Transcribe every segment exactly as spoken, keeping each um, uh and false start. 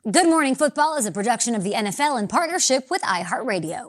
Good Morning Football is a production of the N F L in partnership with iHeartRadio.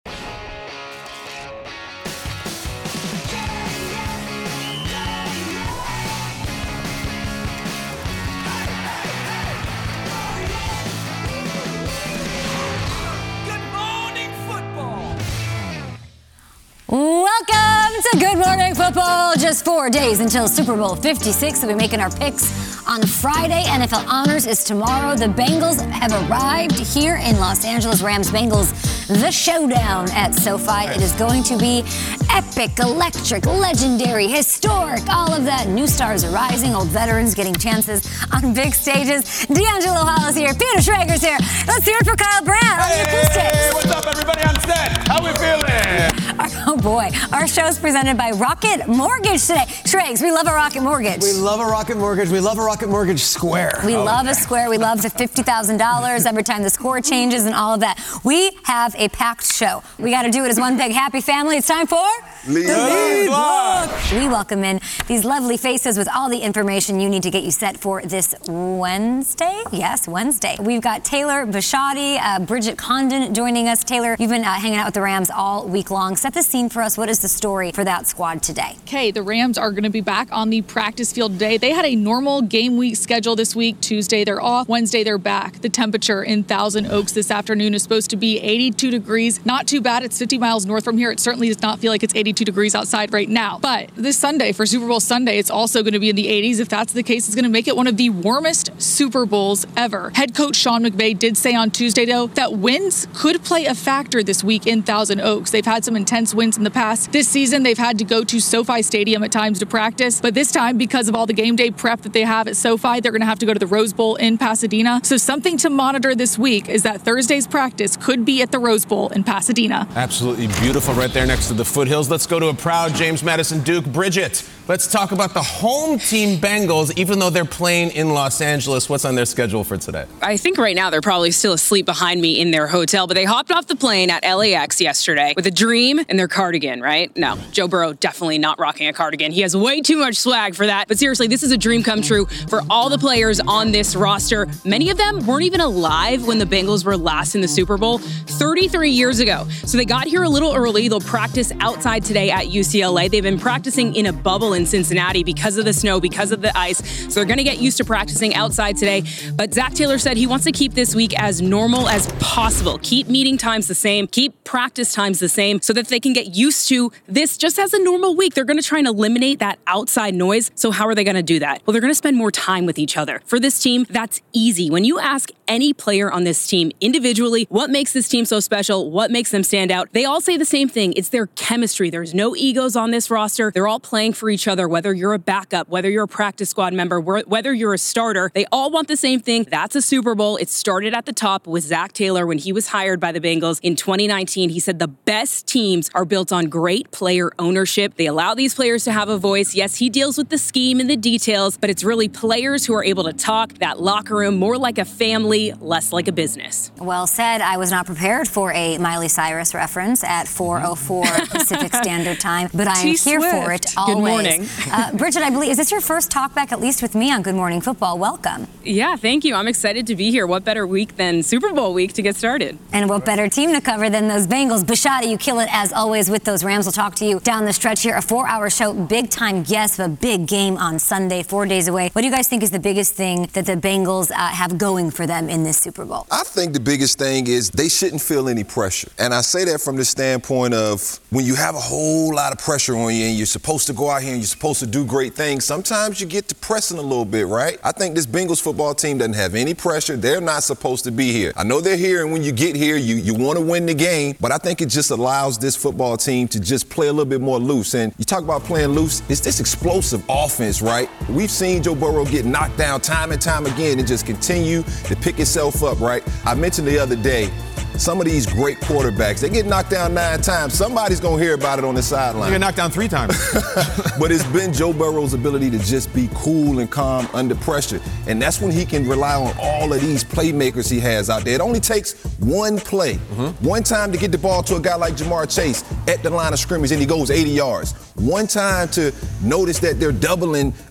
Welcome to Good Morning Football. Just four days until Super Bowl fifty-six. We'll be making our picks on Friday. N F L Honors is tomorrow. The Bengals have arrived here in Los Angeles. Rams-Bengals, the showdown at SoFi. It is going to be epic, electric, legendary, historic, all of that. New stars are rising, old veterans getting chances on big stages. D'Angelo Hollis here, Peter Schrager's here. Let's hear it for Kyle Brandt on the acoustics. Hey, what's up, everybody on set? How we feeling? Oh boy, our show's presented by Rocket Mortgage today. Schrags, we love a Rocket Mortgage. We love a Rocket Mortgage. We love a Rocket Mortgage Square. We oh, love okay. a square. We love the fifty thousand dollars every time the score changes and all of that. We have a packed show. We got to do it as one big happy family. It's time for Lead the Lead Block. Block. We welcome in these lovely faces with all the information you need to get you set for this Wednesday. Yes, Wednesday. We've got Taylor Bisciotti, uh, Bridget Condon joining us. Taylor, you've been uh, hanging out with the Rams all week long. Set the scene for us. What is the story for that squad today? Okay, the Rams are going to be back on the practice field today. They had a normal game week schedule this week. Tuesday, they're off. Wednesday, they're back. The temperature in Thousand Oaks this afternoon is supposed to be eighty-two degrees. Not too bad. It's fifty miles north from here. It certainly does not feel like it's eighty-two degrees outside right now. But this Sunday, for Super Bowl Sunday, it's also going to be in the eighties. If that's the case, it's going to make it one of the warmest Super Bowls ever. Head coach Sean McVay did say on Tuesday, though, that winds could play a factor this week in Thousand Oaks. They've had some intense winds in the past. This season, they've had to go to SoFi Stadium at times to practice. But this time, because of all the game day prep that they have at SoFi, they're going to have to go to the Rose Bowl in Pasadena. So something to monitor this week is that Thursday's practice could be at the Rose Bowl in Pasadena. Absolutely beautiful right there next to the foothills. Let's go to a proud James Madison Duke. Bridget, let's talk about the home team Bengals, even though they're playing in Los Angeles. What's on their schedule for today? I think right now they're probably still asleep behind me in their hotel, but they hopped off the plane at L A X yesterday with a dream and their cardigan, right? No, Joe Burrow definitely not rocking a cardigan. He has way too much swag for that. But seriously, this is a dream come true for all the players on this roster. Many of them weren't even alive when the Bengals were last in the Super Bowl thirty-three years ago. So they got here a little early. They'll practice outside today at U C L A. They've been practicing in a bubble in Cincinnati because of the snow, because of the ice. So they're going to get used to practicing outside today. But Zach Taylor said he wants to keep this week as normal as possible. Keep meeting times the same, keep practice times the same so that they can get used to this just as a normal week. They're going to try and eliminate that outside noise. So how are they going to do that? Well, they're going to spend more time with each other. For this team, that's easy. When you ask any player on this team individually, what makes this team so special? What makes them stand out? They all say the same thing. It's their chemistry. There's no egos on this roster. They're all playing for each other, whether you're a backup, whether you're a practice squad member, whether you're a starter. They all want the same thing. That's a Super Bowl. It started at the top with Zach Taylor when he was hired by the Bengals in twenty nineteen. He said the best teams are built on great player ownership. They allow these players to have a voice. Yes, he deals with the scheme and the details, but it's really players who are able to talk that locker room more like a family, less like a business. Well said. I was not prepared for a Miley Cyrus reference at four oh four Pacific Standard Time, but I am here for it always. Good morning. uh, Bridget, I believe, is this your first talk back, at least with me, on Good Morning Football? Welcome. Yeah, thank you. I'm excited to be here. What better week than Super Bowl week to get started? And what better team to cover than those Bengals? Bisciotti, you kill it as always with those Rams. We'll talk to you down the stretch here. A four-hour show, big time, yes, but big game on Sunday, four days away. What do you guys think is the biggest thing that the Bengals uh, have going for them in this Super Bowl? I think the biggest thing is they shouldn't feel any pressure. And I say that from the standpoint of when you have a whole lot of pressure on you and you're supposed to go out here and you're supposed to do great things, sometimes you get to pressing a little bit, right? I think this Bengals football team doesn't have any pressure. They're not supposed to be here. I know they're here, and when you get here, you, you want to win the game, but I think it just allows this football team to just play a little bit more loose. And you talk about playing loose, it's this explosive offense, right? We've seen Joe Burrow get knocked down time and time again and just continue to pick itself up, right? I mentioned the other day, some of these great quarterbacks, they get knocked down nine times. Somebody's going to hear about it on the sideline. You get knocked down three times. But it's been Joe Burrow's ability to just be cool and calm under pressure. And that's when he can rely on all of these playmakers he has out there. It only takes one play, mm-hmm. one time to get the ball to a guy like Jamar Chase at the line of scrimmage and he goes eighty yards. One time to notice that they're doubling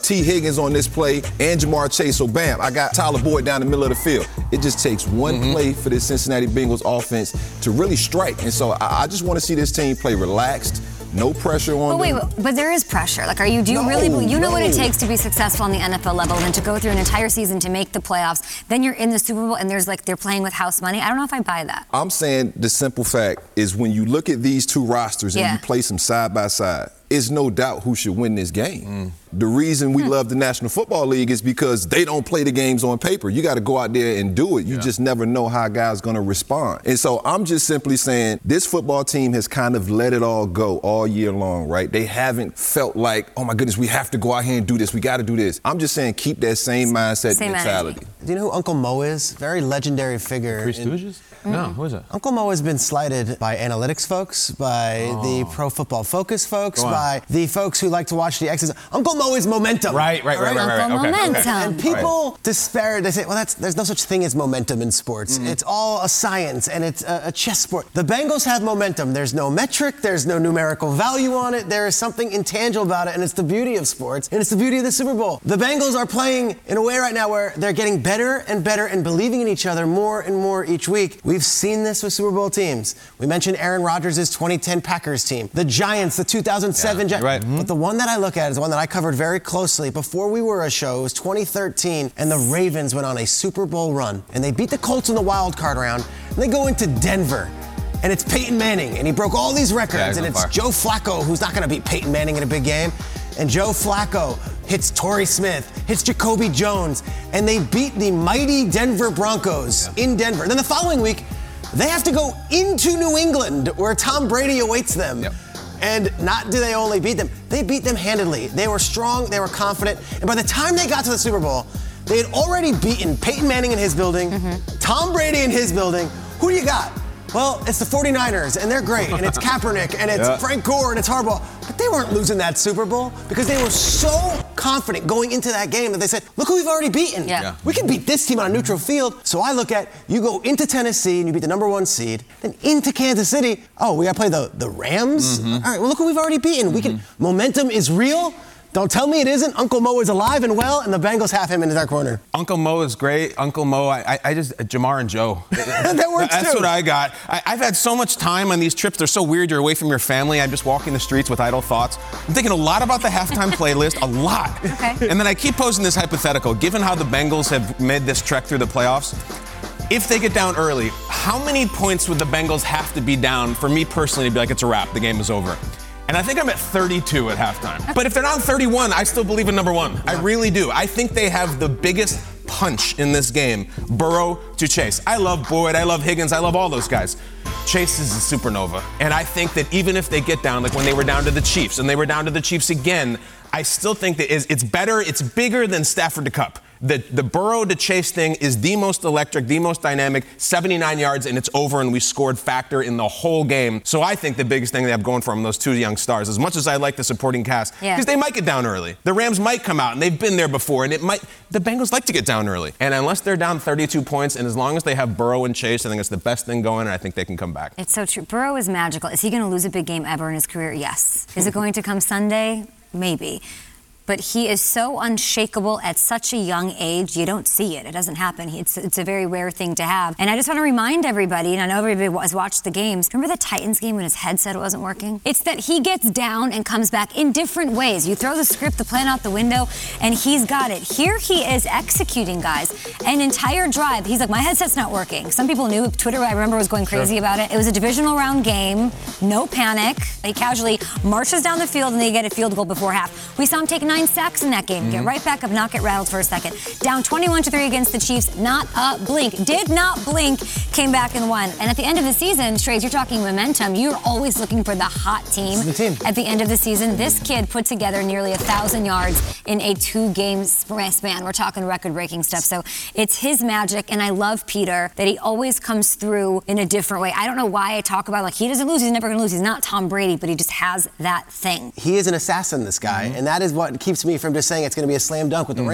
T. Higgins on this play and Jamar Chase. So, bam, I got Tyler Boyd down the middle of the field. It just takes one mm-hmm. play for this Cincinnati Bengals offense to really strike. And so I, I just want to see this team play relaxed. No pressure on but wait, them. But there is pressure. Like, are you? Do you no, really? You know no. what it takes to be successful on the N F L level, and to go through an entire season to make the playoffs. Then you're in the Super Bowl, and there's like they're playing with house money. I don't know if I buy that. I'm saying the simple fact is when you look at these two rosters and yeah. you place them side by side, it's no doubt who should win this game. Mm. The reason we hmm. love the National Football League is because they don't play the games on paper. You got to go out there and do it. You yeah. just never know how a guy's going to respond. And so I'm just simply saying this football team has kind of let it all go all year long, right? They haven't felt like, oh, my goodness, we have to go out here and do this. We got to do this. I'm just saying keep that same mindset same mentality. Energy. Do you know who Uncle Mo is? Very legendary figure. Three Stooges? Mm-hmm. No, who is it? Uncle Mo has been slighted by analytics folks, by oh. the Pro Football Focus folks, by the folks who like to watch the X's. Uncle Mo is momentum. Right, right, right, right, right. Uncle Okay, momentum. okay. And people right. disparage. They say, well, that's there's no such thing as momentum in sports. Mm-hmm. It's all a science, and it's a, a chess sport. The Bengals have momentum. There's no metric. There's no numerical value on it. There is something intangible about it, and it's the beauty of sports, and it's the beauty of the Super Bowl. The Bengals are playing in a way right now where they're getting better and better and believing in each other more and more each week. We've seen this with Super Bowl teams. We mentioned Aaron Rodgers' twenty ten Packers team, the Giants, the two thousand seven yeah, Giants. right. Mm-hmm. But the one that I look at is the one that I covered very closely before we were a show. It was twenty thirteen, and the Ravens went on a Super Bowl run, and they beat the Colts in the wild card round, and they go into Denver. And it's Peyton Manning, and he broke all these records, yeah, and it's far. Joe Flacco, who's not going to beat Peyton Manning in a big game. And Joe Flacco hits Torrey Smith, hits Jacoby Jones, and they beat the mighty Denver Broncos yeah. in Denver. Then the following week, they have to go into New England, where Tom Brady awaits them. Yep. And not do they only beat them, they beat them handedly. They were strong, they were confident, and by the time they got to the Super Bowl, they had already beaten Peyton Manning in his building, mm-hmm. Tom Brady in his building. Who do you got? Well, it's the forty-niners, and they're great, and it's Kaepernick, and it's yeah. Frank Gore, and it's Harbaugh. But they weren't losing that Super Bowl because they were so confident going into that game that they said, look who we've already beaten. Yeah. Yeah. We can beat this team on a neutral field. So I look at, you go into Tennessee, and you beat the number one seed, then into Kansas City. Oh, we got to play the, the Rams? Mm-hmm. All right, well, look who we've already beaten. Mm-hmm. We can. Momentum is real. Don't tell me it isn't. Uncle Mo is alive and well, and the Bengals have him in their corner. Uncle Mo is great. Uncle Mo, I, I just, Jamar and Joe. That works That's too. what I got. I, I've had so much time on these trips. They're so weird. You're away from your family. I'm just walking the streets with idle thoughts. I'm thinking a lot about the halftime playlist, a lot. Okay. And then I keep posing this hypothetical. Given how the Bengals have made this trek through the playoffs, if they get down early, how many points would the Bengals have to be down for me personally to be like, it's a wrap, the game is over? And I think I'm at thirty-two at halftime. But if they're down thirty-one, I still believe in number one. I really do. I think they have the biggest punch in this game, Burrow to Chase. I love Boyd, I love Higgins, I love all those guys. Chase is a supernova. And I think that even if they get down, like when they were down to the Chiefs, and they were down to the Chiefs again, I still think that it's better, it's bigger than Stafford to Cup. The, the Burrow to Chase thing is the most electric, the most dynamic, seventy-nine yards, and it's over, and we scored factor in the whole game. So I think the biggest thing they have going for them, those two young stars, as much as I like the supporting cast, because yeah. they might get down early. The Rams might come out, and they've been there before, and it might, the Bengals like to get down early. And unless they're down thirty-two points, and as long as they have Burrow and Chase, I think it's the best thing going, and I think they can come back. It's so true. Burrow is magical. Is he going to lose a big game ever in his career? Yes. Is it going to come Sunday? Maybe. But he is so unshakable at such a young age, you don't see it. It doesn't happen. It's, it's a very rare thing to have. And I just want to remind everybody, and I know everybody has watched the games, remember the Titans game when his headset wasn't working? It's that he gets down and comes back in different ways. You throw the script, the plan out the window, and he's got it. Here he is executing, guys, an entire drive. He's like, my headset's not working. Some people knew. Twitter, I remember, was going crazy sure. about it. It was a divisional round game, no panic. He casually marches down the field, and they get a field goal before half. We saw him take nine sacks in that game. Mm-hmm. Get right back up, not get rattled for a second. Down twenty-one to three against the Chiefs, not a blink. Did not blink, came back and won. And at the end of the season, Strays, you're talking momentum. You're always looking for the hot team. The team. At the end of the season, this kid put together nearly a thousand yards in a two-game span. We're talking record-breaking stuff. So it's his magic, and I love Peter, that he always comes through in a different way. I don't know why I talk about, like, he doesn't lose, he's never going to lose. He's not Tom Brady, but he just has that thing. He is an assassin, this guy, mm-hmm. and that is what keeps me from just saying it's going to be a slam dunk with the mm-hmm. Rams.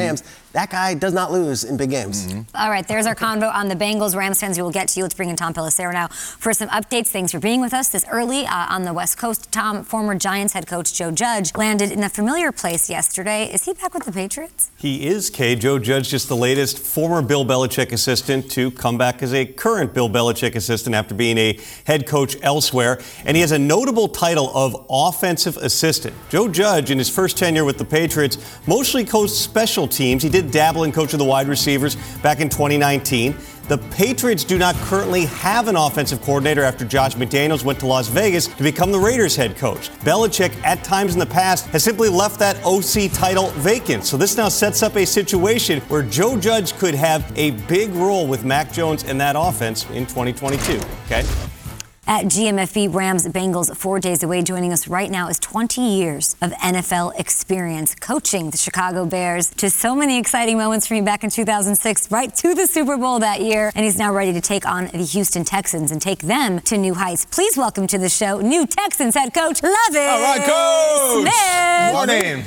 that guy does not lose in big games. Mm-hmm. All right, there's our convo on the Bengals. Rams fans, we will get to you. Let's bring in Tom Pelissero now for some updates. Thanks for being with us this early uh, on the West Coast. Tom, former Giants head coach Joe Judge landed in a familiar place yesterday. Is he back with the Patriots? He is, Kay. Joe Judge, just the latest former Bill Belichick assistant to come back as a current Bill Belichick assistant after being a head coach elsewhere. And he has a notable title of offensive assistant. Joe Judge, in his first tenure with the Patriots, mostly coached special teams. He did dabble in coaching the wide receivers back in twenty nineteen. The Patriots do not currently have an offensive coordinator after Josh McDaniels went to Las Vegas to become the Raiders head coach. Belichick, at times in the past, has simply left that O C title vacant. So this now sets up a situation where Joe Judge could have a big role with Mac Jones in that offense in twenty twenty-two. Okay? At G M F B, Rams Bengals, four days away. Joining us right now is twenty years of N F L experience coaching the Chicago Bears to so many exciting moments for me back in two thousand six, right to the Super Bowl that year. And he's now ready to take on the Houston Texans and take them to new heights. Please welcome to the show, new Texans head coach, Lovie All right, Coach. Smith. Morning.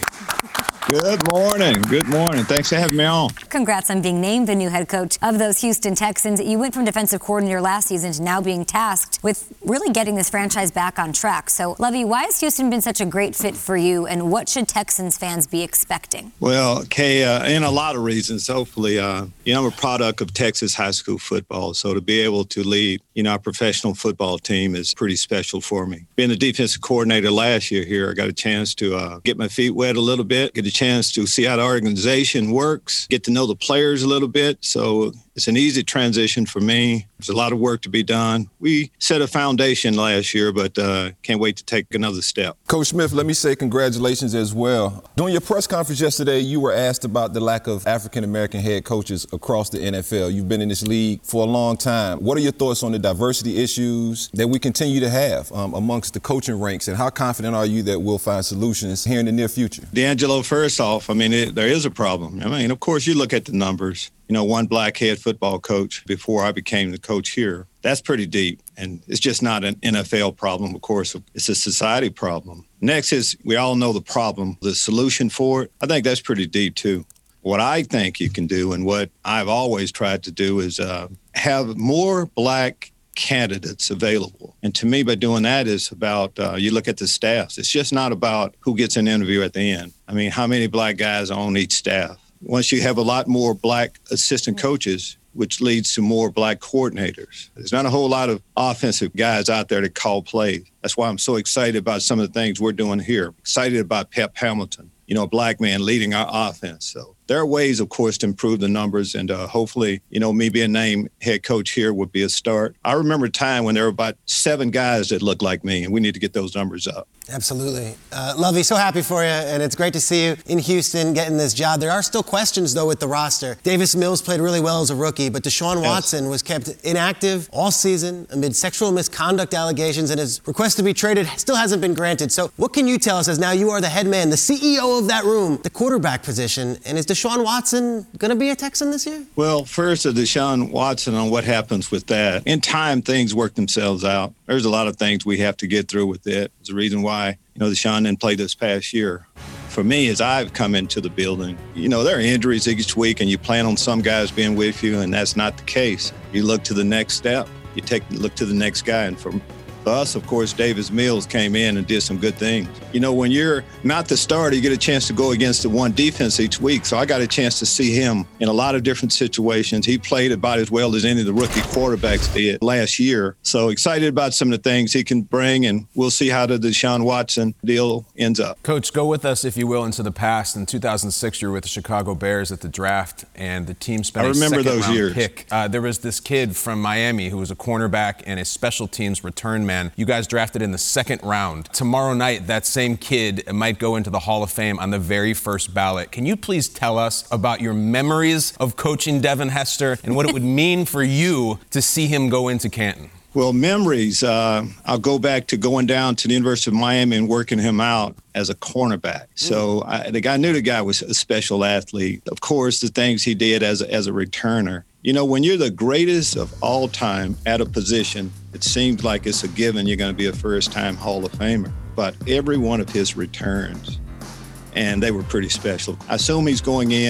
Good morning. Good morning. Thanks for having me on. Congrats on being named the new head coach of those Houston Texans. You went from defensive coordinator last season to now being tasked with really getting this franchise back on track. So, Lovie, why has Houston been such a great fit for you, and what should Texans fans be expecting? Well, Kay, uh, in a lot of reasons, hopefully, uh, you know, I'm a product of Texas high school football. So to be able to lead, you know, our professional football team is pretty special for me. Being a defensive coordinator last year here, I got a chance to uh, get my feet wet a little bit, get a chance to see how the organization works, get to know the players a little bit. So it's an easy transition for me. There's a lot of work to be done. We set a foundation last year, but uh, can't wait to take another step. Coach Smith, let me say congratulations as well. During your press conference yesterday, you were asked about the lack of African-American head coaches across the N F L. You've been in this league for a long time. What are your thoughts on the diversity issues that we continue to have um, amongst the coaching ranks, and how confident are you that we'll find solutions here in the near future? D'Angelo, first off, I mean, it, there is a problem. I mean, of course, you look at the numbers. You know, one black head football coach before I became the coach here. That's pretty deep. And it's just not an N F L problem, of course. It's a society problem. Next is, we all know the problem, the solution for it. I think that's pretty deep, too. What I think you can do, and what I've always tried to do, is uh, have more black candidates available. And to me, by doing that is about, uh, you look at the staffs. It's just not about who gets an interview at the end. I mean, how many black guys are on each staff? Once you have a lot more black assistant coaches, which leads to more black coordinators. There's not a whole lot of offensive guys out there to call plays. That's why I'm so excited about some of the things we're doing here. Excited about Pep Hamilton, you know, a black man leading our offense. So there are ways, of course, to improve the numbers, and uh, hopefully, you know, me being named head coach here would be a start. I remember a time when there were about seven guys that looked like me, and we need to get those numbers up. Absolutely. Uh, Lovie, so happy for you, and it's great to see you in Houston getting this job. There are still questions, though, with the roster. Davis Mills played really well as a rookie, but Deshaun yes. Watson was kept inactive all season amid sexual misconduct allegations, and his request to be traded still hasn't been granted. So what can you tell us, as now you are the head man, the C E O of that room, the quarterback position, and is Deshaun Watson going to be a Texan this year? Well, first, of Deshaun Watson, on what happens with that. In time, things work themselves out. There's a lot of things we have to get through with it. It's the reason why, you know, Deshaun didn't play this past year. For me, as I've come into the building, you know, there are injuries each week, and you plan on some guys being with you, and that's not the case. You look to the next step. You take look to the next guy, and for For us, of course, Davis Mills came in and did some good things. You know, when you're not the starter, you get a chance to go against the one defense each week. So I got a chance to see him in a lot of different situations. He played about as well as any of the rookie quarterbacks did last year. So excited about some of the things he can bring, and we'll see how the Deshaun Watson deal ends up. Coach, go with us, if you will, into the past. In two thousand six, you were with the Chicago Bears at the draft, and the team spent I remember a second those round years. pick. Uh, there was this kid from Miami who was a cornerback and a special teams return man. You guys drafted in the second round. Tomorrow night, that same kid might go into the Hall of Fame on the very first ballot. Can you please tell us about your memories of coaching Devin Hester and what it would mean for you to see him go into Canton? Well, memories, uh, I'll go back to going down to the University of Miami and working him out as a cornerback. So I, the guy, I knew the guy was a special athlete. Of course, the things he did as a, as a returner. You know, when you're the greatest of all time at a position, it seems like it's a given you're going to be a first-time Hall of Famer. But every one of his returns, and they were pretty special. I assume he's going in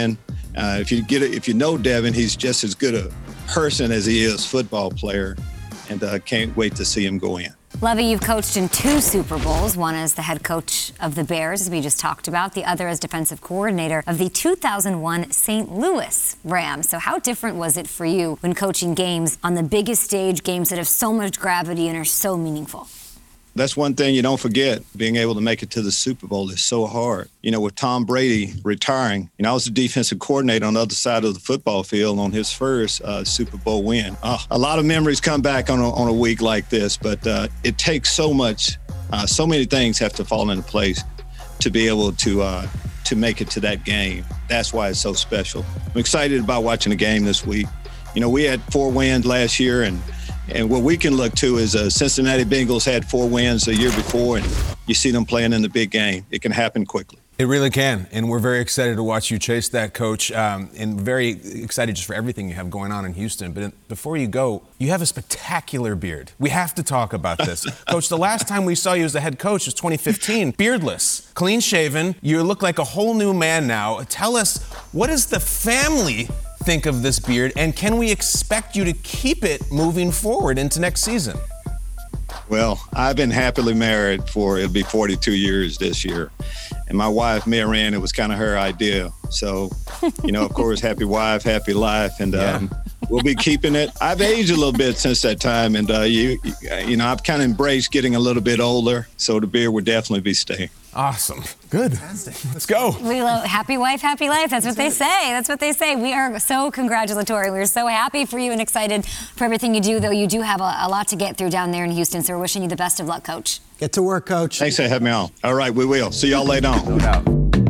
Uh, if you get it, if you know Devin, he's just as good a person as he is football player, and uh, can't wait to see him go in. Lovie, you've coached in two Super Bowls, one as the head coach of the Bears, as we just talked about, the other as defensive coordinator of the two thousand one Saint Louis Rams. So how different was it for you when coaching games on the biggest stage, games that have so much gravity and are so meaningful? That's one thing you don't forget. Being able to make it to the Super Bowl is so hard. You know, with Tom Brady retiring, you know, I was the defensive coordinator on the other side of the football field on his first uh, Super Bowl win. Uh, a lot of memories come back on a, on a week like this, but uh, it takes so much, uh, so many things have to fall into place to be able to uh, to make it to that game. That's why it's so special. I'm excited about watching the game this week. You know, we had four wins last year, and And what we can look to is uh, Cincinnati Bengals had four wins the year before, and you see them playing in the big game. It can happen quickly. It really can, and we're very excited to watch you chase that, Coach, um, and very excited just for everything you have going on in Houston. But before you go, you have a spectacular beard. We have to talk about this. Coach, the last time we saw you as the head coach was twenty fifteen, beardless, clean-shaven. You look like a whole new man now. Tell us, what does the family think of this beard, and can we expect you to keep it moving forward into next season? Well, I've been happily married for, it'll be forty-two years this year. And my wife, Marianne, it was kind of her idea. So, you know, of course, happy wife, happy life. And um, yeah. we'll be keeping it. I've aged a little bit since that time. And, uh, you, you know, I've kind of embraced getting a little bit older. So the beard would definitely be staying. Awesome. Good. Fantastic. Let's go. We love happy wife, happy life. That's what they say. That's what they say. We are so congratulatory. We're so happy for you and excited for everything you do, though you do have a, a lot to get through down there in Houston. So we're wishing you the best of luck, Coach. Get to work, Coach. Thanks for having me on. All right, we will. See y'all later on. No doubt.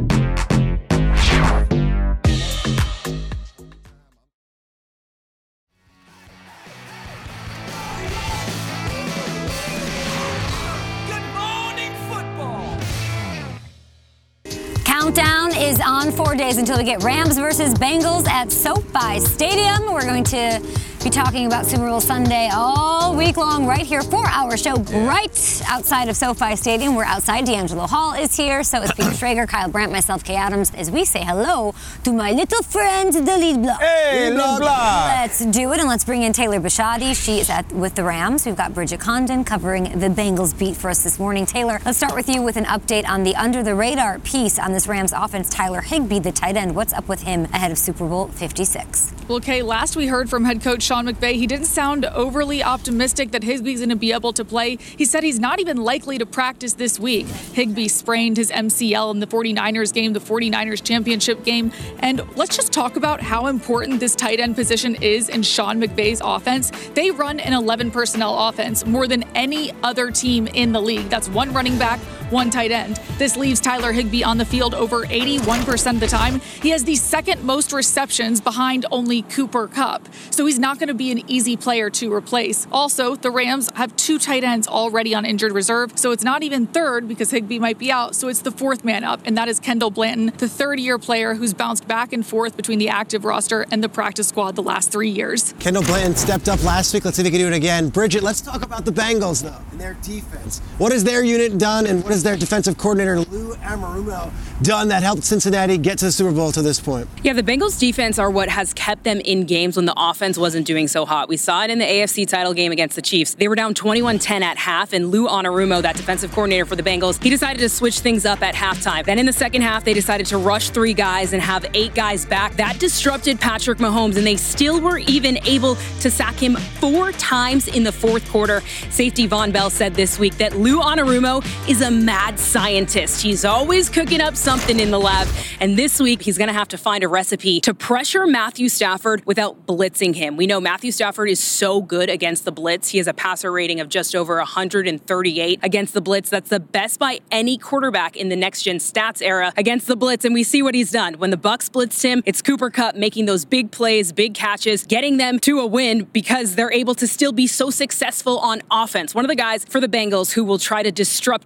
Countdown is on four days until we get Rams versus Bengals at SoFi Stadium. We're going to be talking about Super Bowl Sunday all week long right here. Four-hour show right outside of SoFi Stadium. We're outside. D'Angelo Hall is here. So is Peter Schrager, Kyle Brandt, myself, Kay Adams, as we say hello to my little friend, the lead block. Hey, lead block. Let's do it, and let's bring in Taylor Bashadi. She is at with the Rams. We've got Bridget Condon covering the Bengals beat for us this morning. Taylor, let's start with you with an update on the under-the-radar piece on this Rams offense. Tyler Higbee, the tight end. What's up with him ahead of Super Bowl fifty-six? Well, Kay, last we heard from head coach Sean McVay, he didn't sound overly optimistic that Higbee's going to be able to play. He said he's not even likely to practice this week. Higbee sprained his M C L in the 49ers game, the 49ers championship game. And let's just talk about how important this tight end position is in Sean McVay's offense. They run an eleven personnel offense, more than any other team in the league. That's one running back, one tight end. This leaves Tyler Higbee on the field over eighty-one percent of the time. He has the second most receptions behind only Cooper Kupp. So he's not going to be an easy player to replace. Also, the Rams have two tight ends already on injured reserve. So it's not even third because Higbee might be out. So it's the fourth man up, and that is Kendall Blanton, the third-year player who's bounced back and forth between the active roster and the practice squad the last three years. Kendall Blanton stepped up last week. Let's see if he can do it again. Bridget, let's talk about the Bengals, though, and their defense. What has their unit done, and what has their defensive coordinator, Lou Anarumo, done that helped Cincinnati get to the Super Bowl to this point? Yeah, the Bengals defense are what has kept them in games when the offense wasn't doing so hot. We saw it in the A F C title game against the Chiefs. They were down twenty-one ten at half, and Lou Anarumo, that defensive coordinator for the Bengals, he decided to switch things up at halftime. Then in the second half, they decided to rush three guys and have eight guys back. That disrupted Patrick Mahomes, and they still were even able to sack him four times in the fourth quarter. Safety Von Bell said this week that Lou Anarumo is a mad scientist. He's always cooking up something in the lab, and this week he's going to have to find a recipe to pressure Matthew Stafford without blitzing him. We know Matthew Stafford is so good against the blitz. He has a passer rating of just over one hundred thirty-eight against the blitz. That's the best by any quarterback in the next-gen stats era against the blitz, and we see what he's done. When the Bucs blitzed him, it's Cooper Kupp making those big plays, big catches, getting them to a win because they're able to still be so successful on offense. One of the guys for the Bengals who will try to disrupt that and try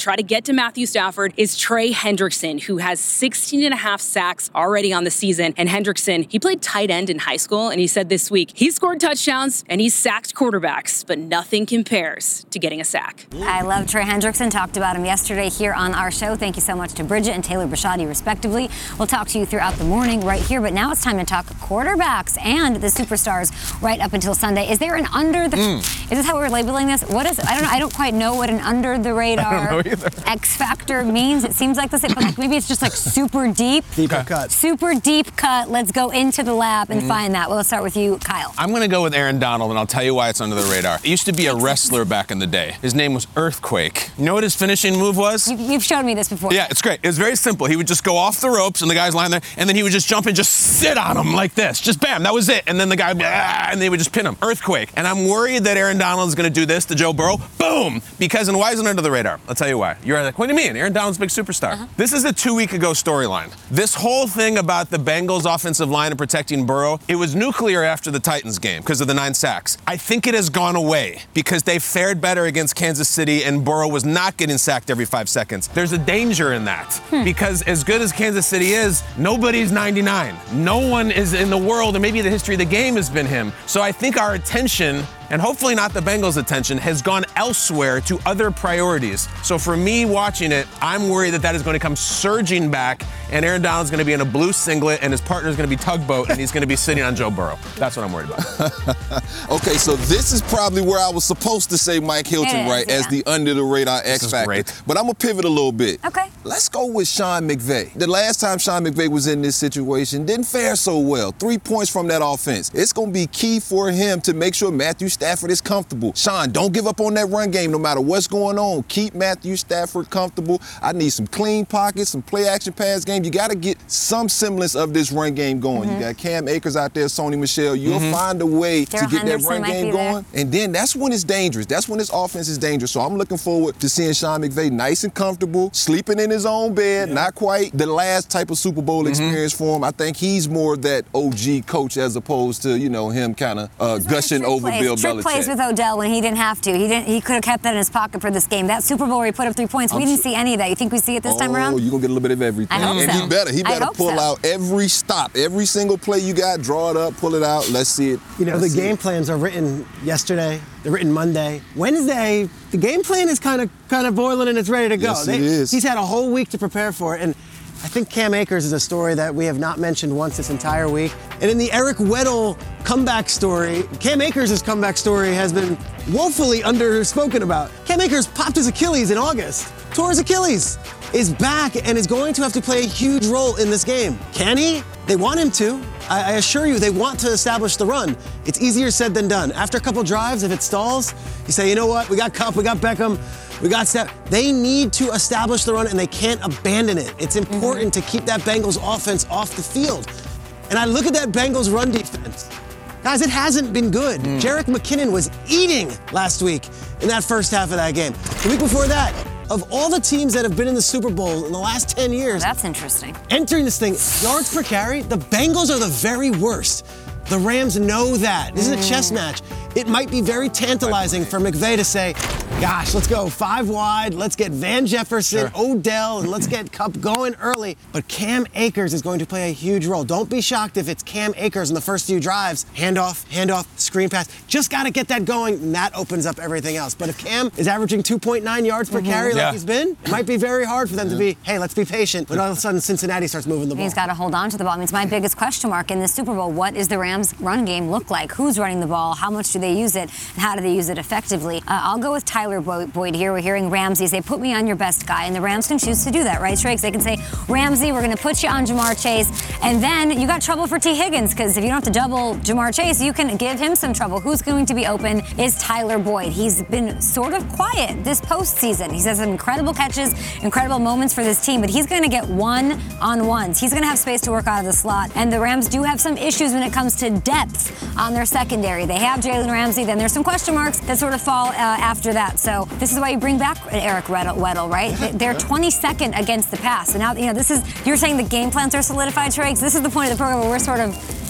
try to get to Matthew Stafford is Trey Hendrickson, who has sixteen and a half sacks already on the season. And Hendrickson, he played tight end in high school, and he said this week he scored touchdowns and he sacked quarterbacks, but nothing compares to getting a sack. I love Trey Hendrickson. Talked about him yesterday here on our show. Thank you so much to Bridget and Taylor Bashadi, respectively. We'll talk to you throughout the morning right here, but now it's time to talk quarterbacks and the superstars right up until Sunday. Is there an under the... Mm. Is this how we're labeling this? What is... I don't know. I don't quite know what an under the radar X factor means. It seems like this, but like maybe it's just like super deep. Deep cut. Super deep cut. Let's go into the lab and mm-hmm. find that. Well, let's start with you, Kyle. I'm going to go with Aaron Donald, and I'll tell you why it's under the radar. He used to be a wrestler back in the day. His name was Earthquake. You know what his finishing move was? You, you've shown me this before. Yeah, it's great. It was very simple. He would just go off the ropes, and the guy's lying there, and then he would just jump and just sit on him like this. Just bam, that was it. And then the guy would be, ah, and they would just pin him. Earthquake. And I'm worried that Aaron Donald is going to do this to Joe Burrow. Boom! Because, and why is it under the radar? I'll tell you why. You're like, what do you mean? Aaron Donald's a big superstar. Uh-huh. This is a two-week ago storyline. This whole thing about the Bengals offensive line and protecting Burrow, it was nuclear after the Titans game because of the nine sacks. I think it has gone away because they fared better against Kansas City and Burrow was not getting sacked every five seconds. There's a danger in that hmm. because as good as Kansas City is, nobody's ninety-nine. No one is in the world, and maybe the history of the game has been him. So I think our attention, and hopefully not the Bengals' attention, has gone elsewhere to other priorities. So for me watching it, I'm worried that that is going to come surging back, and Aaron Donald's going to be in a blue singlet, and his partner's going to be Tugboat, and he's going to be sitting on Joe Burrow. That's what I'm worried about. Okay, so this is probably where I was supposed to say Mike Hilton, is, right, yeah. as the under-the-radar X factor. Great. But I'm going to pivot a little bit. Okay. Let's go with Sean McVay. The last time Sean McVay was in this situation, didn't fare so well. Three points from that offense. It's going to be key for him to make sure Matthew Stafford is comfortable. Sean, don't give up on that run game no matter what's going on. Keep Matthew Stafford comfortable. I need some clean pockets, some play-action pass game. You got to get some semblance of this run game going. Mm-hmm. You got Cam Akers out there, Sony Michel. You'll mm-hmm. find a way Darrell to get Henderson that run game going. There. And then that's when it's dangerous. That's when this offense is dangerous. So I'm looking forward to seeing Sean McVay nice and comfortable, sleeping in his own bed, yeah. not quite the last type of Super Bowl mm-hmm. experience for him. I think he's more that O G coach as opposed to, you know, him kind of uh, gushing over plays. Bill trick Belichick. Plays with Odell when he didn't have to. He didn't. He could have kept that in his pocket for this game. That Super Bowl where he put up three points, we I'm didn't sure. see any of that. You think we see it this oh, time around? Oh, you're going to get a little bit of everything. I hope and so. he better. He better pull so. out every stop, every single play you got, draw it up, pull it out. Let's see it. You know, Let's the game it. plans are written yesterday. They're written Monday. Wednesday, the game plan is kind of kind of boiling and it's ready to go. Yes, they, it is. He's had a whole week to prepare for it. And I think Cam Akers is a story that we have not mentioned once this entire week. And in the Eric Weddle comeback story, Cam Akers' comeback story has been woefully underspoken about. Cam Akers popped his Achilles in August, tore his Achilles, is back and is going to have to play a huge role in this game. Can he? They want him to. I, I assure you, they want to establish the run. It's easier said than done. After a couple drives, if it stalls, you say, you know what, we got Kupp, we got Beckham, we got Steph. They need to establish the run and they can't abandon it. It's important mm-hmm. to keep that Bengals offense off the field. And I look at that Bengals run defense. Guys, it hasn't been good. Mm. Jerick McKinnon was eating last week in that first half of that game. The week before that, of all the teams that have been in the Super Bowl in the last ten years. That's interesting. Entering this thing, yards per carry, the Bengals are the very worst. The Rams know that. This mm. is a chess match. It might be very tantalizing for McVay to say, gosh, let's go five wide, let's get Van Jefferson, sure. Odell, and let's get Kupp going early. But Cam Akers is going to play a huge role. Don't be shocked if it's Cam Akers in the first few drives. Handoff, handoff, screen pass. Just got to get that going, and that opens up everything else. But if Cam is averaging two point nine yards per mm-hmm. carry yeah. like he's been, it might be very hard for them yeah. to be, hey, let's be patient. But all of a sudden, Cincinnati starts moving the ball. He's got to hold on to the ball. I mean, it's my biggest question mark in the Super Bowl. What is the Rams' run game look like? Who's running the ball? How much do they use it? And how do they use it effectively? Uh, I'll go with Tyler Boyd here. We're hearing Ramsey say, put me on your best guy. And the Rams can choose to do that, right, Triggs? They can say, Ramsey, we're going to put you on Jamar Chase. And then you got trouble for T. Higgins, because if you don't have to double Jamar Chase, you can give him some trouble. Who's going to be open is Tyler Boyd. He's been sort of quiet this postseason. He's had some incredible catches, incredible moments for this team, but he's going to get one-on-ones. He's going to have space to work out of the slot. And the Rams do have some issues when it comes to depth on their secondary. They have Jalen Ramsey, then there's some question marks that sort of fall uh, after that. So this is why you bring back Eric Weddle, right? They're twenty-second against the pass. So now, you know, this is, you're saying the game plans are solidified, Triggs. This is the point of the program where we're sort of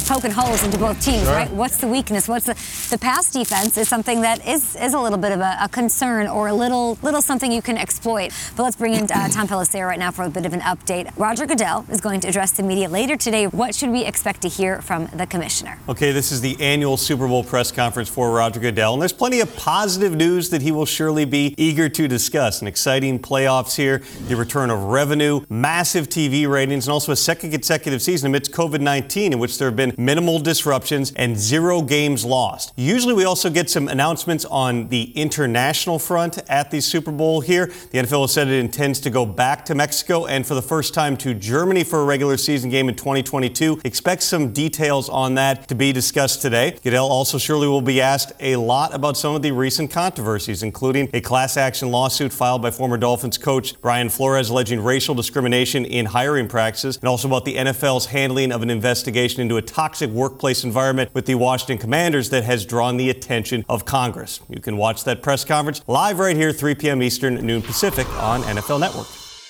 poking holes into both teams, Sure. right? What's the weakness? What's the the pass defense is something that is is a little bit of a, a concern or a little little something you can exploit. But let's bring in uh, Tom Pelissero right now for a bit of an update. Roger Goodell is going to address the media later today. What should we expect to hear from the commissioner? Okay, this is the annual Super Bowl press conference for Roger Goodell, and there's plenty of positive news that he will surely be eager to discuss. An exciting playoffs here, the return of revenue, massive T V ratings, and also a second consecutive season amidst covid nineteen in which there have been minimal disruptions and zero games lost. Usually we also get some announcements on the international front at the Super Bowl here. The N F L has said it intends to go back to Mexico and for the first time to Germany for a regular season game in twenty twenty-two. Expect some details on that to be discussed today. Goodell also surely will be asked a lot about some of the recent controversies, including a class action lawsuit filed by former Dolphins coach Brian Flores alleging racial discrimination in hiring practices, and also about the N F L's handling of an investigation into a toxic workplace environment with the Washington Commanders that has drawn the attention of Congress. You can watch that press conference live right here, three p.m. Eastern, noon Pacific on N F L Network.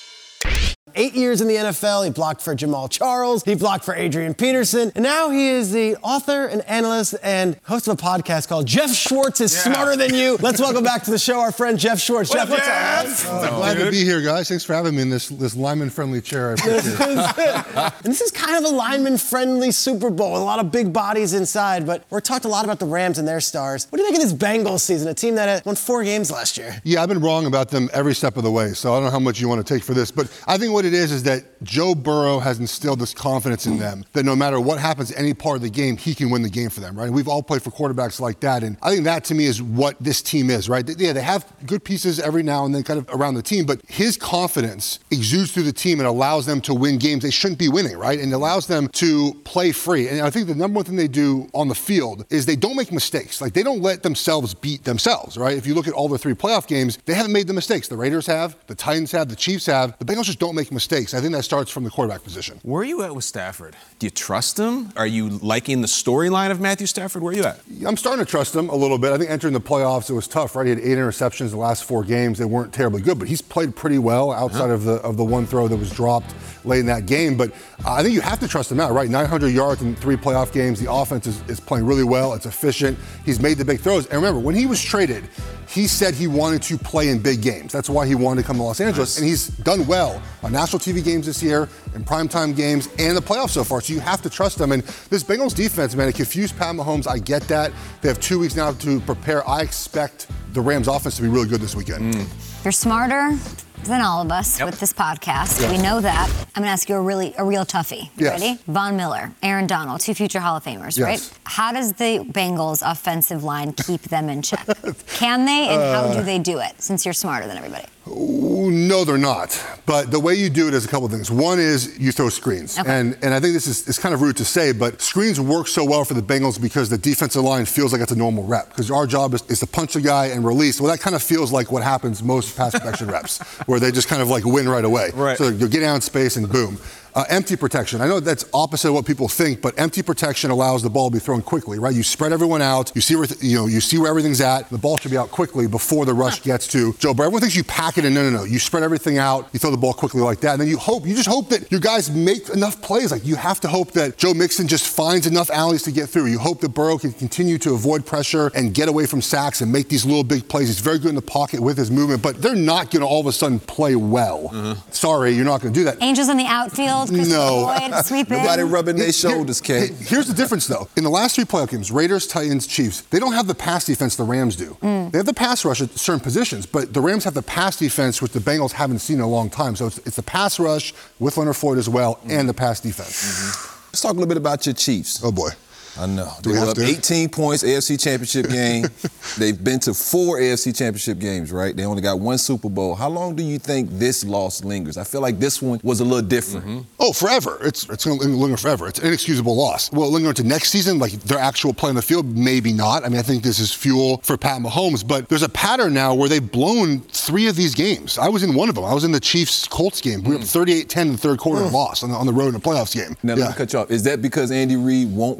Eight years in the N F L, he blocked for Jamal Charles, he blocked for Adrian Peterson, and now he is the author and analyst and host of a podcast called Jeff Schwartz is Yeah. Smarter Than You. Let's welcome back to the show our friend Jeff Schwartz. What Jeff, up, what's Jeff? up, man? Oh, glad to be here, guys. Thanks for having me in this, this lineman-friendly chair. I appreciate it. And this is kind of a lineman-friendly Super Bowl with a lot of big bodies inside, but we're talked a lot about the Rams and their stars. What do you think of this Bengals season, a team that won four games last year? Yeah, I've been wrong about them every step of the way, so I don't know how much you want to take for this, but I think what it is is that Joe Burrow has instilled this confidence in them that no matter what happens any part of the game, he can win the game for them, right? We've all played for quarterbacks like that, and I think that to me is what this team is, right? Yeah, they have good pieces every now and then kind of around the team, but his confidence exudes through the team and allows them to win games they shouldn't be winning, right? And allows them to play free. And I think the number one thing they do on the field is they don't make mistakes. Like, they don't let themselves beat themselves, right? If you look at all the three playoff games, they haven't made the mistakes. The Raiders have, the Titans have, the Chiefs have. The Bengals just don't make mistakes. I think that starts from the quarterback position. Where are you at with Stafford? Do you trust him? Are you liking the storyline of Matthew Stafford? Where are you at? I'm starting to trust him a little bit. I think entering the playoffs, it was tough, right? He had eight interceptions the last four games. They weren't terribly good, but he's played pretty well outside uh-huh. of the of the one throw that was dropped late in that game. But uh, I think you have to trust him out, right? nine hundred yards in three playoff games. The offense is, is playing really well. It's efficient. He's made the big throws. And remember, when he was traded, he said he wanted to play in big games. That's why he wanted to come to Los Angeles. Nice. And he's done well on national T V games this year, in primetime games, and the playoffs so far. So you have to trust them. And this Bengals defense, man, it confused Pat Mahomes. I get that. They have two weeks now to prepare. I expect the Rams offense to be really good this weekend. Mm. You're smarter than all of us Yep. with this podcast. Yep. We know that. I'm going to ask you a really a real toughie. You Yes. ready? Von Miller, Aaron Donald, two future Hall of Famers, Yes. right? How does the Bengals offensive line keep them in check? Can they, and how do they do it, since you're smarter than everybody? Ooh, no, they're not. But the way you do it is a couple of things. One is you throw screens. Okay. And and I think this is it's kind of rude to say, but screens work so well for the Bengals because the defensive line feels like it's a normal rep. Because our job is, is to punch the guy and release. Well, that kind of feels like what happens most pass protection reps, where they just kind of like win right away. Right. So you get out in space and boom. Uh, empty protection. I know that's opposite of what people think, but empty protection allows the ball to be thrown quickly, right? You spread everyone out. You see where th- you know you see where everything's at. The ball should be out quickly before the rush gets to Joe Burrow. Everyone thinks you pack it in. No, no, no. You spread everything out. You throw the ball quickly like that, and then you hope. You just hope that your guys make enough plays. Like, you have to hope that Joe Mixon just finds enough alleys to get through. You hope that Burrow can continue to avoid pressure and get away from sacks and make these little big plays. He's very good in the pocket with his movement, but they're not going to all of a sudden play well. Mm-hmm. Sorry, you're not going to do that. Angels in the outfield, Christopher No. Boyd, sweep in. Nobody rubbing their Here- shoulders, Kate. Here's the difference, though. In the last three playoff games, Raiders, Titans, Chiefs, they don't have the pass defense the Rams do. Mm. They have the pass rush at certain positions, but the Rams have the pass defense, which the Bengals haven't seen in a long time. So it's, it's the pass rush with Leonard Floyd as well, mm. and the pass defense. Mm-hmm. Let's talk a little bit about your Chiefs. Oh, boy. I know. Do they we were have up to? eighteen points, A F C Championship game. They've been to four A F C Championship games, right? They only got one Super Bowl. How long do you think this loss lingers? I feel like this one was a little different. Mm-hmm. Oh, forever. It's it's going to linger forever. It's an inexcusable loss. Will it linger into next season, like their actual play on the field? Maybe not. I mean, I think this is fuel for Pat Mahomes, but there's a pattern now where they've blown three of these games. I was in one of them. I was in the Chiefs-Colts game. We were up thirty-eight ten in the third quarter and lost on the, on the road in a playoffs game. Now, yeah. let me cut you off. Is that because Andy Reid won't run the football?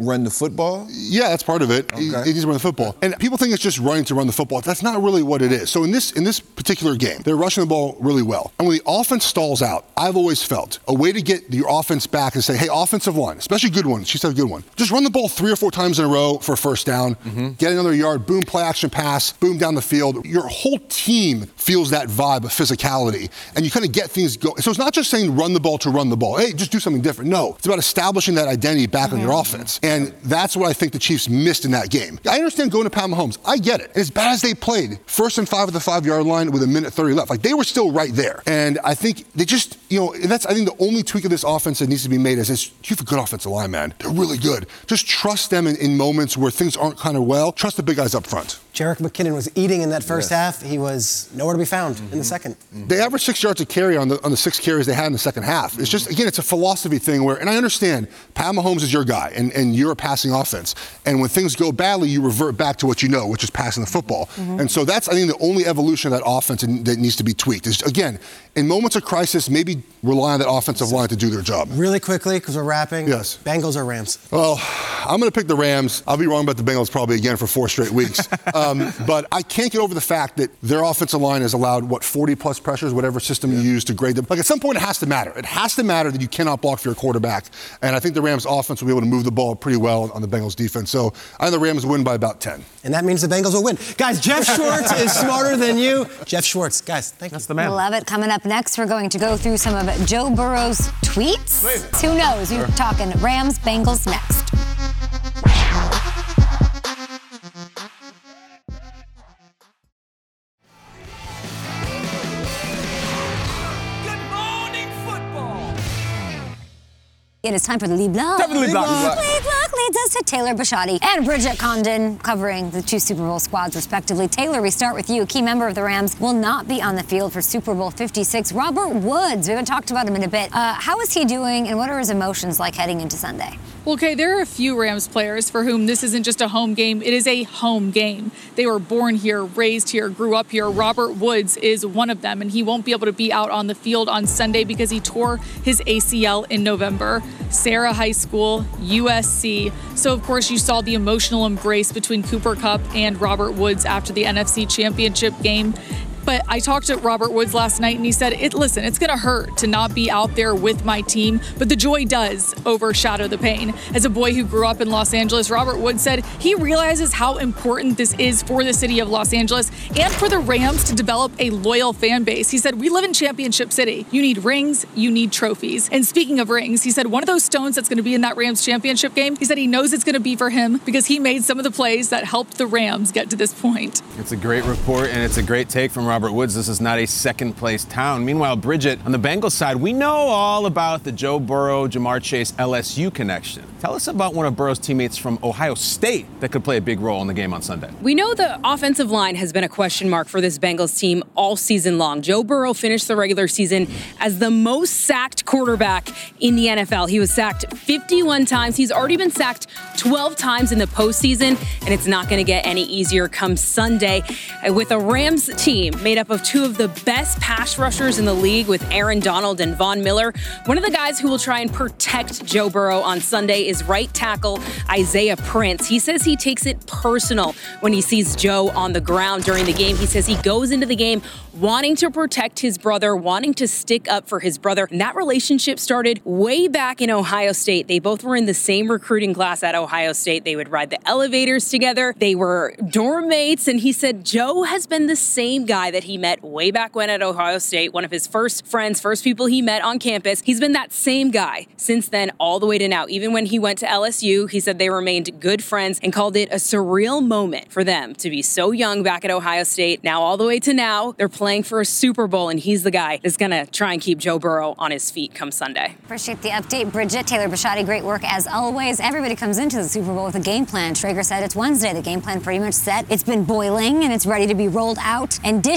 football? Yeah, that's part of it. Okay. He, he needs to run the football. And people think it's just running to run the football. That's not really what it is. So in this in this particular game, they're rushing the ball really well. And when the offense stalls out, I've always felt a way to get your offense back is say, hey, offensive line, especially good ones, she's a good one, just run the ball three or four times in a row for a first down, mm-hmm. get another yard, boom, play action pass, boom, down the field. Your whole team feels that vibe of physicality, and you kind of get things going. So it's not just saying run the ball to run the ball. Hey, just do something different. No, it's about establishing that identity back mm-hmm. on your offense. And that's what I think the Chiefs missed in that game. I understand going to Pat Mahomes. I get it. And as bad as they played, first and five at the five-yard line with a minute thirty left, like they were still right there. And I think they just, you know, that's I think the only tweak of this offense that needs to be made is this, you have a good offensive line, man. They're really good. Just trust them in, in moments where things aren't kind of well. Trust the big guys up front. Jerick McKinnon was eating in that first yes. half. He was nowhere to be found mm-hmm. in the second. Mm-hmm. They averaged six yards a carry on the on the six carries they had in the second half. It's just, again, it's a philosophy thing where, and I understand, Pat Mahomes is your guy, and, and you're a passing offense. And when things go badly, you revert back to what you know, which is passing the football. Mm-hmm. And so that's, I think, the only evolution of that offense that needs to be tweaked. Is, again, in moments of crisis, maybe rely on that offensive line to do their job. Really quickly, because we're wrapping. Yes. Bengals or Rams? Well, I'm going to pick the Rams. I'll be wrong about the Bengals probably again for four straight weeks. um, but I can't get over the fact that their offensive line has allowed, what, forty plus pressures, whatever system yeah. you use to grade them. Like, at some point, it has to matter. It has to matter that you cannot block for your quarterback. And I think the Rams offense will be able to move the ball pretty well on the Bengals defense. So I think the Rams win by about ten. And that means the Bengals will win. Guys, Jeff Schwartz is smarter than you. Jeff Schwartz, guys, thank you. That's the man. Love it. Coming up next, we're going to go through some of Joe Burrow's tweets. Wait. Who knows? We're talking Rams, Bengals next. It is time for the Lead Block. Definitely Lead Block. Lead Block leads us to Taylor Bisciotti and Bridget Condon covering the two Super Bowl squads, respectively. Taylor, we start with you. A key member of the Rams will not be on the field for Super Bowl fifty-six. Robert Woods, we haven't talked about him in a bit. Uh, how is he doing, and what are his emotions like heading into Sunday? Well, okay, there are a few Rams players for whom this isn't just a home game. It is a home game. They were born here, raised here, grew up here. Robert Woods is one of them, and he won't be able to be out on the field on Sunday because he tore his A C L in November. Sarah High School, U S C. So, of course, you saw the emotional embrace between Cooper Kupp and Robert Woods after the N F C Championship game. But I talked to Robert Woods last night, and he said, "It listen, it's going to hurt to not be out there with my team, but the joy does overshadow the pain." As a boy who grew up in Los Angeles, Robert Woods said he realizes how important this is for the city of Los Angeles and for the Rams to develop a loyal fan base. He said, "We live in Championship City. You need rings, you need trophies." And speaking of rings, he said one of those stones that's going to be in that Rams championship game, he said he knows it's going to be for him because he made some of the plays that helped the Rams get to this point. It's a great report, and it's a great take from Robert Woods. This is not a second-place town. Meanwhile, Bridget, on the Bengals side, we know all about the Joe Burrow, Jamar Chase, L S U connection. Tell us about one of Burrow's teammates from Ohio State that could play a big role in the game on Sunday. We know the offensive line has been a question mark for this Bengals team all season long. Joe Burrow finished the regular season as the most sacked quarterback in the N F L. He was sacked fifty-one times. He's already been sacked twelve times in the postseason, and it's not going to get any easier come Sunday. With a Rams team made up of two of the best pass rushers in the league with Aaron Donald and Von Miller, one of the guys who will try and protect Joe Burrow on Sunday is right tackle Isaiah Prince. He says he takes it personal when he sees Joe on the ground during the game. He says he goes into the game wanting to protect his brother, wanting to stick up for his brother. And that relationship started way back in Ohio State. They both were in the same recruiting class at Ohio State. They would ride the elevators together. They were dorm mates. And he said Joe has been the same guy that he met way back when at Ohio State, one of his first friends, first people he met on campus. He's been that same guy since then all the way to now. Even when he went to L S U, he said they remained good friends and called it a surreal moment for them to be so young back at Ohio State. Now all the way to now, they're playing for a Super Bowl, and he's the guy that's going to try and keep Joe Burrow on his feet come Sunday. Appreciate the update, Bridget. Taylor Bisciotti, great work as always. Everybody comes into the Super Bowl with a game plan. Traeger said it's Wednesday. The game plan pretty much set. It's been boiling, and it's ready to be rolled out and dished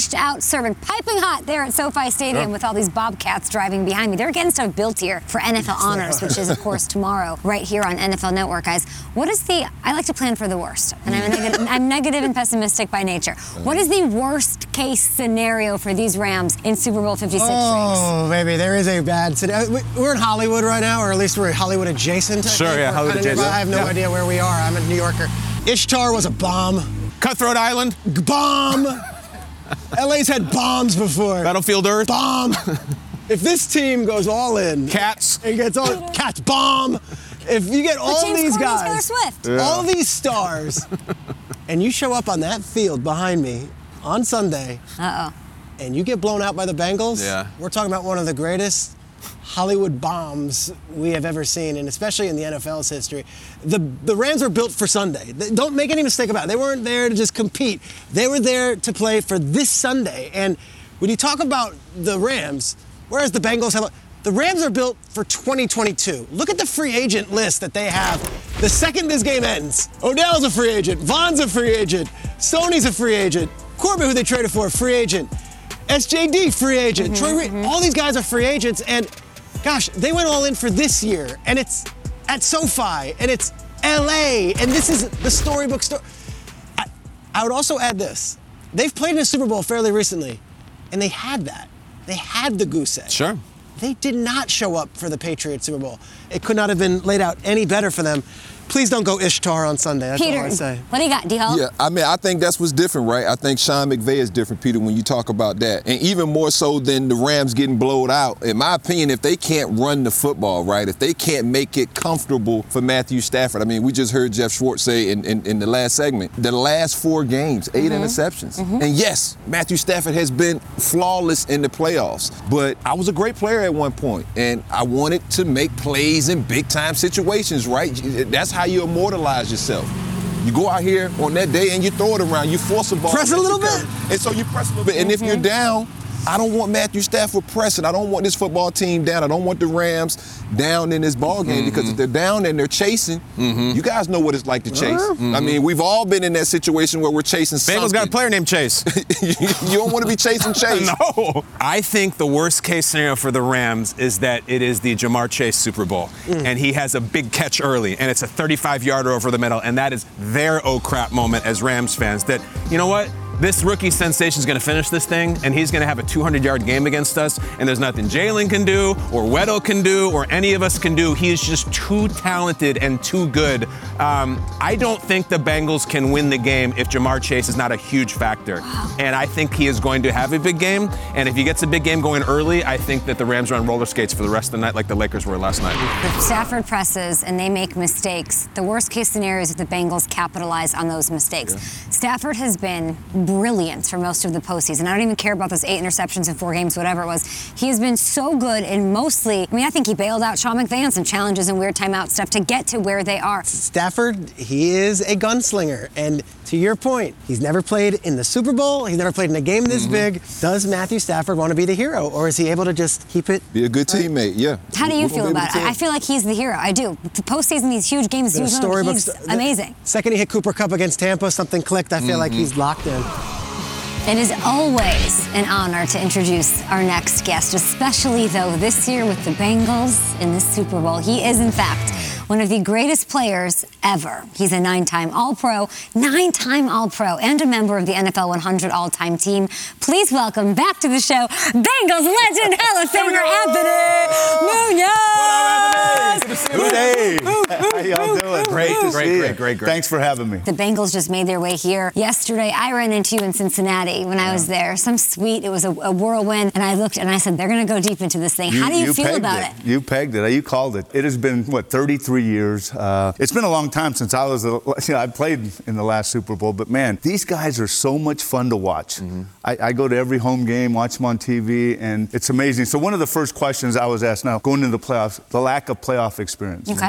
dished out, serving piping hot there at SoFi Stadium Sure. with all these Bobcats driving behind me. They're getting stuff built here for N F L Honors, which is, of course, tomorrow, right here on N F L Network, guys. What is the, I like to plan for the worst, and I'm, a neg- I'm negative and pessimistic by nature. What is the worst case scenario for these Rams in Super Bowl fifty-six? Oh, baby, there is a bad scenario. We're in Hollywood right now, or at least we're Hollywood adjacent. I Sure, think. yeah, We're Hollywood kinda nearby. adjacent. I have no Yeah. idea where we are. I'm a New Yorker. Ishtar was a bomb. Cutthroat Island, Bomb. L A's had bombs before. Battlefield Earth, Bomb. If this team goes all in, Cats. it gets all Cats bomb. If you get all James these Corden and guys, Taylor Swift. all these stars, and you show up on that field behind me on Sunday, Uh-oh. and you get blown out by the Bengals, Yeah. we're talking about one of the greatest Hollywood bombs we have ever seen, and especially in the N F L's history. The the Rams were built for Sunday. They- Don't make any mistake about it. They weren't there to just compete. They were there to play for this Sunday. And when you talk about the Rams, whereas the Bengals have, a, the Rams are built for twenty twenty-two. Look at the free agent list that they have. The second this game ends, Odell's a free agent, Von's a free agent, Stoney's a free agent, Corbin, who they traded for, a free agent, S J D, free agent, Troy Reed, all these guys are free agents, and gosh, they went all in for this year, and it's at SoFi, and it's L A, and this is the storybook story. I, I would also add this. They've played in a Super Bowl fairly recently, and they had that. They had the goose egg. Sure. They did not show up for the Patriots Super Bowl. It could not have been laid out any better for them. Please don't go Ishtar on Sunday. That's Peter, all I say. what do you got, D-Hall? Yeah, I mean, I think that's what's different, right? I think Sean McVay is different, Peter, when you talk about that. And even more so than the Rams getting blowed out. In my opinion, if they can't run the football, right, if they can't make it comfortable for Matthew Stafford, I mean, we just heard Jeff Schwartz say in, in, in the last segment, the last four games, eight mm-hmm. interceptions. Mm-hmm. And yes, Matthew Stafford has been flawless in the playoffs. But I was a great player at one point, and I wanted to make plays in big-time situations, right? That's how you immortalize yourself. You go out here on that day and you throw it around. You force a ball. Press a little bit. And so you press a little bit. And mm-hmm. if you're down, I don't want Matthew Stafford pressing. I don't want this football team down. I don't want the Rams down in this ball game mm-hmm. because if they're down and they're chasing, mm-hmm. you guys know what it's like to chase. Mm-hmm. I mean, we've all been in that situation where we're chasing something. Bengals got a player named Chase. You don't want to be chasing Chase. No. I think the worst case scenario for the Rams is that it is the Jamar Chase Super Bowl, mm. and he has a big catch early, and it's a thirty-five-yarder over the middle, and that is their oh crap moment as Rams fans. That, you know what? This rookie sensation is going to finish this thing, and he's going to have a two hundred-yard game against us, and there's nothing Jalen can do, or Weddle can do, or any of us can do. He is just too talented and too good. Um, I don't think the Bengals can win the game if Jamar Chase is not a huge factor, and I think he is going to have a big game, and if he gets a big game going early, I think that the Rams are on roller skates for the rest of the night like the Lakers were last night. If Stafford presses and they make mistakes, the worst case scenario is if the Bengals capitalize on those mistakes. Yeah. Stafford has been brilliant for most of the postseason. I don't even care about those eight interceptions in four games, whatever it was. He has been so good in mostly, I mean, I think he bailed out Sean McVay on some challenges and weird timeout stuff to get to where they are. Stafford, he is a gunslinger. And to your point, he's never played in the Super Bowl. He's never played in a game this mm-hmm. big. Does Matthew Stafford want to be the hero, or is he able to just keep it? Be a good teammate, yeah. How do you feel about it? I feel like he's the hero. I do. The postseason, these huge games, he's st- amazing. The second he hit Cooper Kupp against Tampa, something clicked. I feel mm-hmm. like he's locked in. It is always an honor to introduce our next guest, especially, though, this year with the Bengals in the Super Bowl. He is, in fact, one of the greatest players ever. He's a nine-time All-Pro, nine-time All-Pro, and a member of the N F L one hundred all-time team. Please welcome back to the show, Bengals legend, Hall of Famer Anthony Munoz! Good day. How y'all doing? Great, great, great, great, great. Thanks for having me. The Bengals just made their way here. Yesterday, I ran into you in Cincinnati when yeah. I was there. Some suite, it was a, a whirlwind, and I looked and I said, they're going to go deep into this thing. You, How do you, you feel about it. it? You pegged it. You called it. It has been, what, thirty-three years. Uh, it's been a long time since I was, a, you know, I played in the last Super Bowl, but man, these guys are so much fun to watch. Mm-hmm. I, I go to every home game, watch them on T V, and it's amazing. So one of the first questions I was asked now, going into the playoffs, the lack of playoff experience. Okay.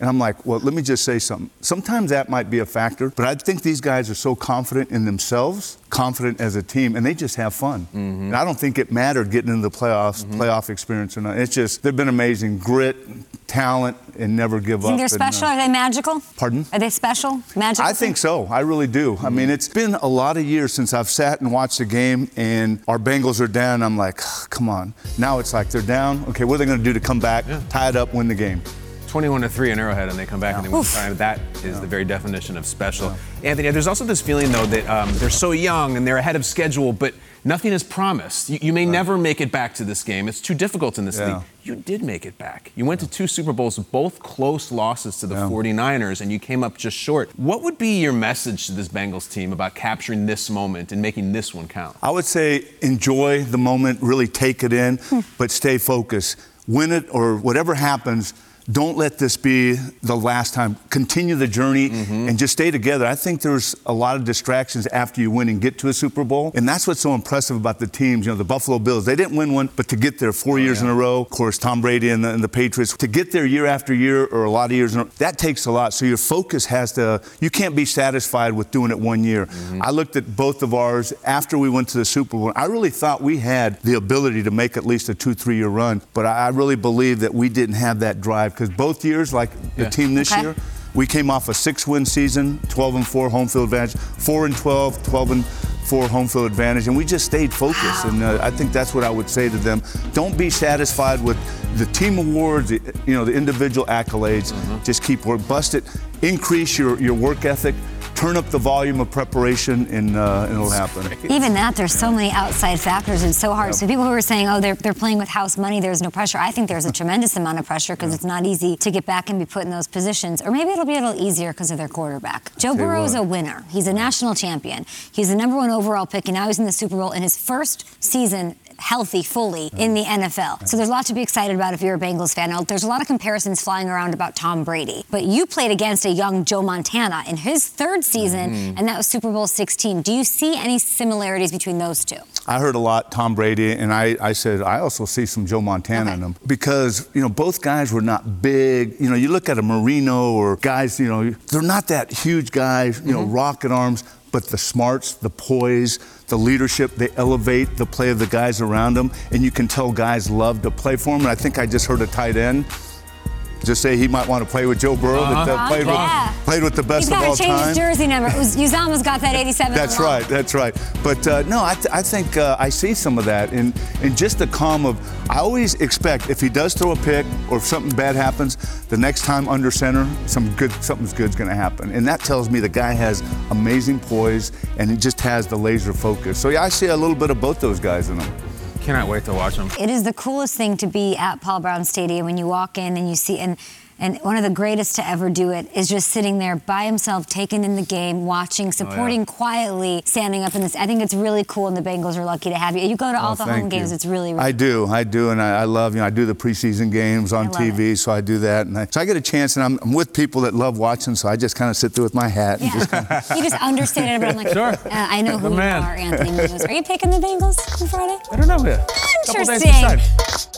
And I'm like, well, let me just say something. Sometimes that might be a factor, but I think these guys are so confident in themselves, confident as a team, and they just have fun. Mm-hmm. And I don't think it mattered getting into the playoffs, mm-hmm. playoff experience or not. It's just, they've been amazing. Grit, talent, and never give you think up. They're special? And, uh, Are they magical? Pardon? Are they special? Magical? I think so. I really do. Mm-hmm. I mean, it's been a lot of years since I've sat and watched a game and our Bengals are down. I'm like, oh, come on. Now it's like they're down. Okay, what are they going to do to come back, yeah. tie it up, win the game? twenty-one to three in Arrowhead, and they come back yeah. and they win the time. That is yeah. the very definition of special. Yeah. Anthony, there's also this feeling, though, that um, they're so young and they're ahead of schedule, but nothing is promised. You, you may right. never make it back to this game. It's too difficult in this yeah. league. You did make it back. You went yeah. to two Super Bowls, both close losses to the yeah. forty-niners, and you came up just short. What would be your message to this Bengals team about capturing this moment and making this one count? I would say enjoy the moment, really take it in, but stay focused. Win it or whatever happens, don't let this be the last time. Continue the journey mm-hmm. and just stay together. I think there's a lot of distractions after you win and get to a Super Bowl. And that's what's so impressive about the teams. You know, the Buffalo Bills, they didn't win one, but to get there four oh, years yeah. in a row, of course, Tom Brady and the, and the Patriots, to get there year after year or a lot of years in a row, that takes a lot. So your focus has to, you can't be satisfied with doing it one year. Mm-hmm. I looked at both of ours after we went to the Super Bowl. I really thought we had the ability to make at least a two, three year run, but I, I really believe that we didn't have that drive because both years, like the yeah. team this okay. year, we came off a six-win season, twelve and four home field advantage, four and twelve, twelve and four home field advantage, and we just stayed focused. Wow. And uh, I think that's what I would say to them. Don't be satisfied with the team awards, the, you know, the individual accolades. Mm-hmm. Just keep work, bust it, increase your, your work ethic. Turn up the volume of preparation, and, uh, and it'll happen. Even that, there's so many outside factors. It's so hard. Yep. So people who are saying, oh, they're, they're playing with house money, there's no pressure. I think there's a tremendous amount of pressure because yeah. it's not easy to get back and be put in those positions. Or maybe it'll be a little easier because of their quarterback. Joe Burrow is a winner. He's a national champion. He's the number one overall pick, and now he's in the Super Bowl in his first season healthy fully in the N F L. So there's a lot to be excited about if you're a Bengals fan. Now, there's a lot of comparisons flying around about Tom Brady, but you played against a young Joe Montana in his third season, mm-hmm. and that was Super Bowl sixteen. Do you see any similarities between those two? I heard a lot Tom Brady, and I, I said I also see some Joe Montana okay. in them because, you know, both guys were not big. You know, you look at a Marino or guys, you know, they're not that huge guys, you mm-hmm. know, rocket arms, but the smarts, the poise, the leadership, they elevate the play of the guys around them, and you can tell guys love to play for them. And I think I just heard a tight end just say he might want to play with Joe Burrow, uh-huh. that played, yeah. with, played with the best He's of all time. He's got to change his jersey number. Uzama's got that eighty-seven. That's right, that's right. But uh, no, I, th- I think uh, I see some of that. And, and just the calm of, I always expect if he does throw a pick or if something bad happens, the next time under center, some good, something's good's going to happen. And that tells me the guy has amazing poise and he just has the laser focus. So yeah, I see a little bit of both those guys in him. Cannot wait to watch them. It is the coolest thing to be at Paul Brown Stadium when you walk in and you see, and and one of the greatest to ever do it is just sitting there by himself, taking in the game, watching, supporting oh, yeah. quietly, standing up in this. I think it's really cool, and the Bengals are lucky to have you. You go to all oh, the home games. You. It's really, really I do, I do, and I, I love, you know, I do the preseason games on T V, it. so I do that. And I, so I get a chance, and I'm, I'm with people that love watching, so I just kind of sit there with my hat. Yeah. And just kinda... You just understand it, but I'm like, sure. uh, I know who you are, Anthony Munoz. Are you picking the Bengals on Friday? I don't know yet. Interesting.